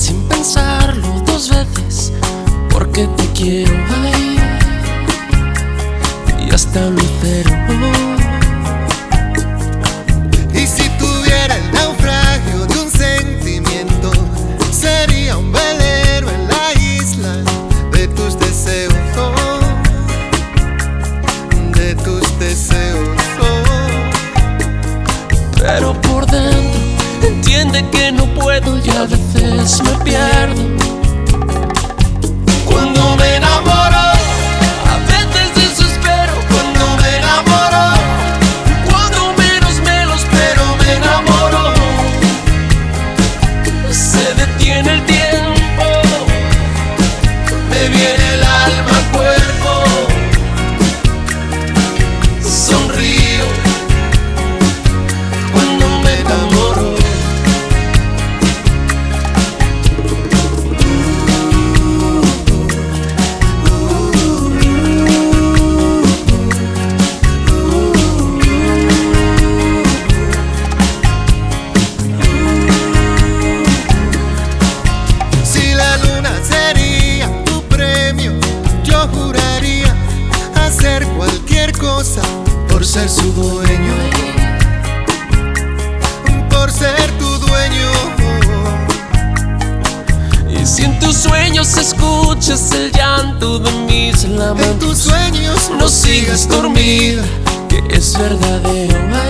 sin pensarlo dos veces, porque te quiero ahí y hasta un lucero. Y si tuviera el naufragio de un sentimiento, sería un velero en la isla de tus deseos, de tus deseos. Pero por dentro entiende que no puedo y a veces me pierdo. Cuando me enamoro, a veces desespero. Cuando me enamoro, cuando menos me lo espero, me enamoro. Se detiene el tiempo, me viene el alma al cuerpo. Sonrío cuando me enamoro. Si la luna sería tu premio, yo juraría hacer cualquier cosa por ser su dueño, por ser tu dueño. y si en tus sueños escuchas el llanto de mis En tus lamentos, sueños no sigas dormida, que es verdadero